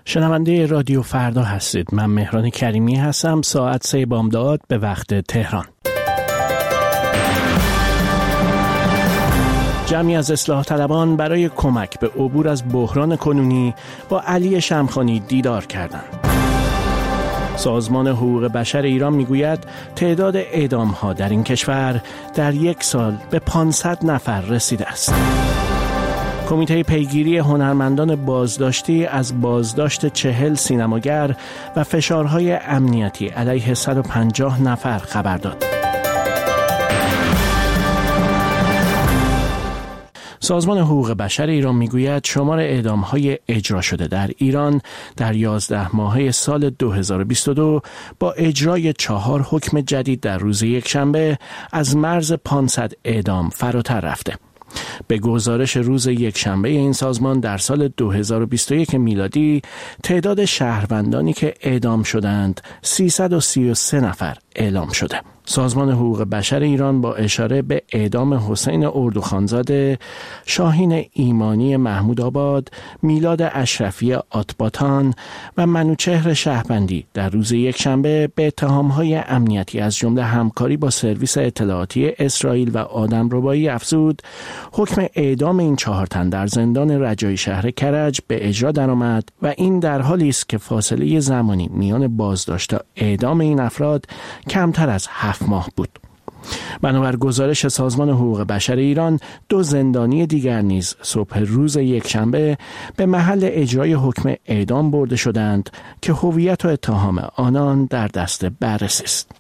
شنونده رادیو فردا هستید. من مهران کریمی هستم. ساعت 3 بامداد به وقت تهران. جمعی از اصلاح طلبان برای کمک به عبور از بحران کنونی با علی شمخانی دیدار کردند. سازمان حقوق بشر ایران میگوید تعداد اعدام‌ها در این کشور در یک سال به 500 نفر رسیده است. کمیته پیگیری هنرمندان بازداشتی از بازداشت 40 سینماگر و فشارهای امنیتی علیه 150 نفر خبر داد. سازمان حقوق بشر ایران میگوید شمار اعدام‌های اجرا شده در ایران در 11 ماهه سال 2022 با اجرای 4 حکم جدید در روز یکشنبه از مرز 500 اعدام فراتر رفته. به گزارش روز یکشنبه این سازمان در سال 2021 میلادی تعداد شهروندانی که اعدام شدند 333 نفر اعلام شده. سازمان حقوق بشر ایران با اشاره به اعدام حسین اردوخانزاده، شاهین ایمانی محمود آباد، میلاد اشرفی آتباتان و منوچهر شهبندی در روز یکشنبه به اتهام‌های امنیتی از جمله همکاری با سرویس اطلاعاتی اسرائیل و آدمربایی افزود، حکم اعدام این 4 تن در زندان رجایی شهر کرج به اجرا درآمد و این در حالی است که فاصله زمانی میان بازداشت تا اعدام این افراد کمتر از 7 ماه بود. بنابر گزارش سازمان حقوق بشر ایران 2 زندانی دیگر نیز صبح روز یکشنبه به محل اجرای حکم اعدام برده شدند که هویت و اتهام آنان در دست بررسی است.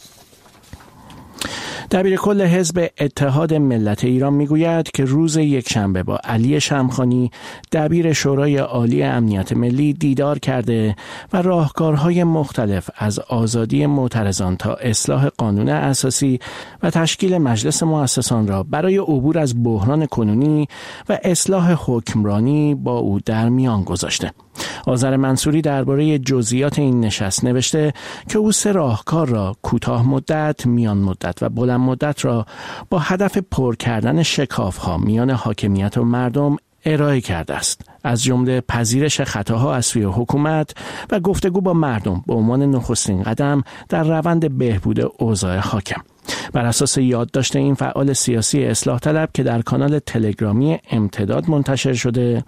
دبیرکل حزب اتحاد ملت ایران میگوید که روز یکشنبه با علی شمخانی دبیر شورای عالی امنیت ملی دیدار کرده و راهکارهای مختلف از آزادی معترضان تا اصلاح قانون اساسی و تشکیل مجلس مؤسسان را برای عبور از بحران کنونی و اصلاح حکمرانی با او در میان گذاشته. آذر منصوری درباره جزئیات این نشست نوشته که او 3 راهکار را کوتاه مدت، میان مدت و بلند مدت را با هدف پر کردن شکاف‌ها میان حاکمیت و مردم ارائه کرده است، از جمله پذیرش خطاها از سوی حکومت و گفتگو با مردم به عنوان نخستین قدم در روند بهبود اوضاع حاکم. بر اساس یادداشت این فعال سیاسی اصلاح طلب که در کانال تلگرامی امتداد منتشر شده،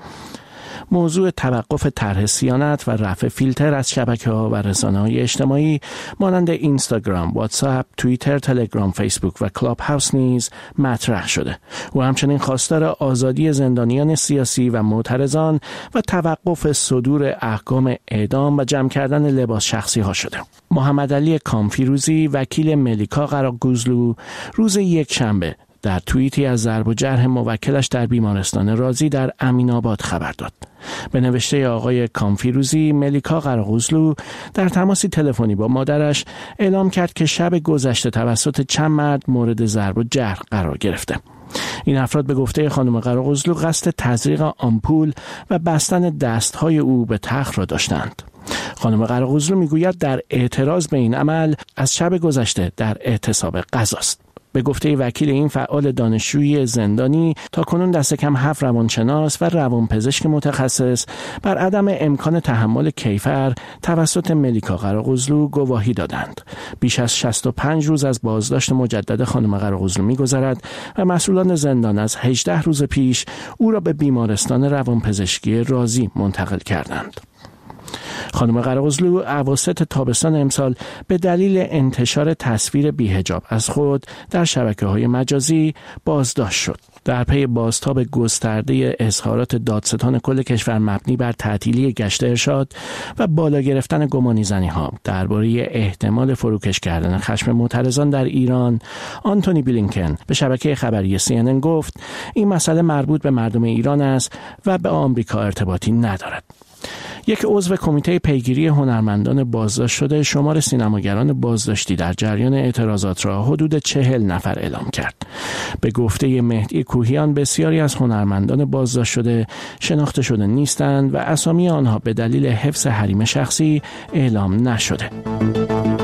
موضوع توقف طرح صیانت و رفع فیلتر از شبکه‌ها و رسانه‌های اجتماعی مانند اینستاگرام، واتساپ، توییتر، تلگرام، فیسبوک و کلاب هاوس نیز مطرح شده. او همچنین خواستار آزادی زندانیان سیاسی و معترضان و توقف صدور احکام اعدام و جمع کردن لباس شخصی‌ها شده. محمد علی کامفیروزی وکیل ملیکا قراقوزلو روز یکشنبه در توییتی از ضرب و جرح موکلش در بیمارستان رازی در امین‌آباد خبر داد. به نوشته آقای کامفیروزی، ملیکا قراقوزلو در تماسی تلفنی با مادرش اعلام کرد که شب گذشته توسط چند مرد مورد ضرب و جرح قرار گرفته. این افراد به گفته خانم قراقوزلو قصد تزریق آمپول و بستن دستهای او به تخت را داشتند. خانم قراقوزلو میگوید در اعتراض به این عمل از شب گذشته در اعتصاب غذاست. به گفته وکیل این فعال دانشجویی زندانی، تاکنون دست کم 7 روانشناس و روانپزشک متخصص بر عدم امکان تحمل کیفر توسط ملیکا قراقوزلو گواهی دادند. بیش از 65 روز از بازداشت مجدد خانم قراقوزلو می‌گذرد و مسئولان زندان از 18 روز پیش او را به بیمارستان روانپزشکی رازی منتقل کردند. خانم قراقوزلو اواسط تابستان امسال به دلیل انتشار تصویر بی‌حجاب از خود در شبکه‌های مجازی بازداشت شد. در پی بازتاب گسترده اظهارات دادستان کل کشور مبنی بر تعطیلی گشت ارشاد و بالا گرفتن گمانی‌زنی‌ها درباره احتمال فروکش کردن خشم معترضان در ایران، آنتونی بلینکن به شبکه خبری CNN گفت این مسئله مربوط به مردم ایران است و به آمریکا ارتباطی ندارد. یک عضو کمیته پیگیری هنرمندان بازداشت شده شمار سینماگران بازداشتی در جریان اعتراضات را حدود 40 نفر اعلام کرد. به گفته مهدی کوهیان بسیاری از هنرمندان بازداشت شده شناخته شده نیستند و اسامی آنها به دلیل حفظ حریم شخصی اعلام نشده.